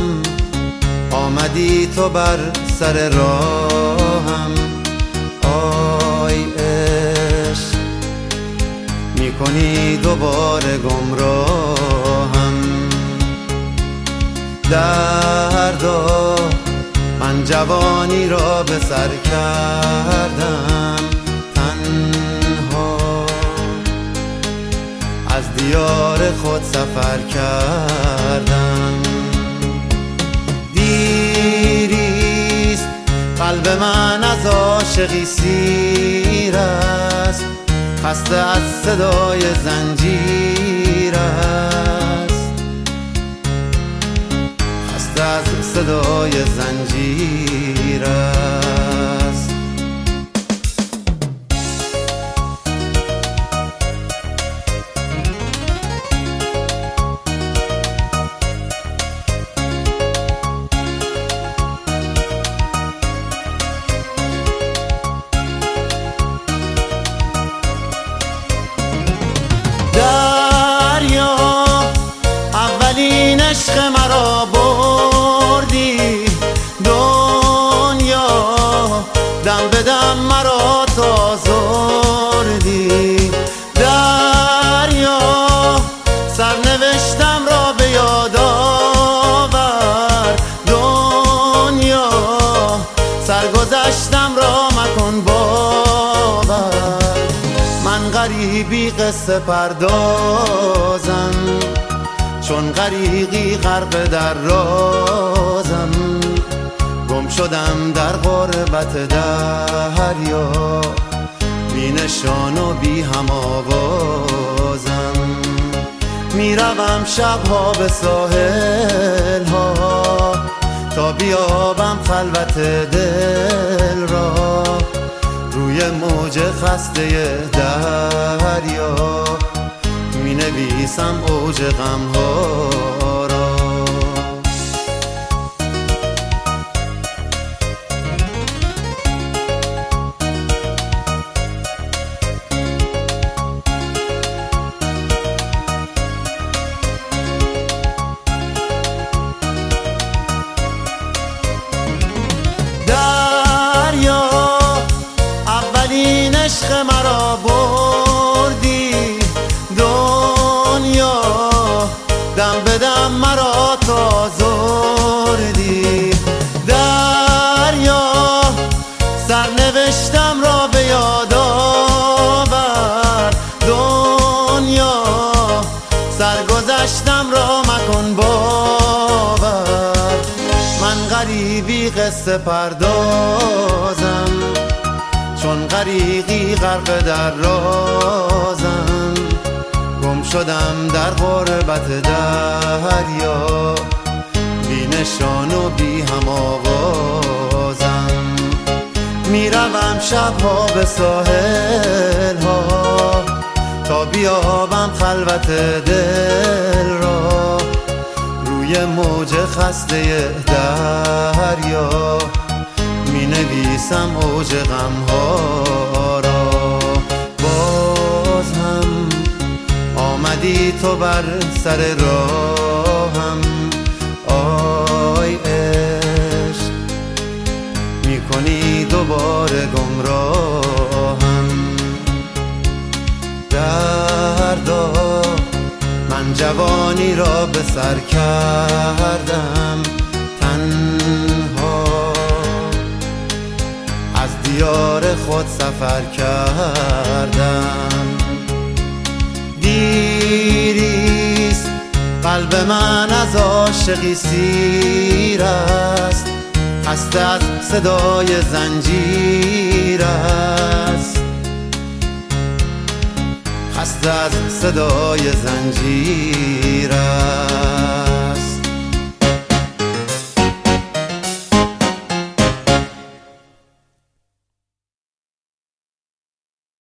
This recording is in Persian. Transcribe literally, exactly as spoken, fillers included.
هم آمدی تو بر سر راهم. آی عشق میکنی دوباره گمراهم. دردا من جوانی را به سر کردم تنها، از دیار خود سفر کردم. دیریست قلب من از عاشقی سیر است، خسته از صدای زنجیر است، خسته از صدای زنجیر است. دریا اولین عشق مرا بردی، دنیا دم به دم مرا تازردی. دریا سرنوشتم را به یاد آور، دنیا سرگذشتم را مکن باور. من غریبی قصه پردازم، چون غریقی غرق در رازم. گم شدم در غربت دریا، بی نشان و بی هم آوازم. میروم شبها به ساحل ها تا بیابم خلوت دل را، روی موج خسته دریا می نویسم اوج غم ها را. دریا اولین عشق مرا بردی، دنیا دم به دم مرا تازردی. دریا سرنوشتم را به یاد آور، دنیا سرگذشتم را مکن باور. من غریبی قصه پردازم، چون غریقی غرق در رازم. گم شدم در غربت دریا، بی نشان و بی هم آوازم. میروم شبها به ساحل ها تا بیابم خلوت دل را، روی موج خسته دریا می نویسم اوج غم ها را. باز هم آمدی تو بر سر راهم. آی عشق میکنی دوباره گمراهم. دردا من جوانی را به سر کردم تنها، از دیار خود سفر کردم. دیریست قلب من از عاشقی سیر است، خسته از صدای زنجیر است، خسته از صدای زنجیر است.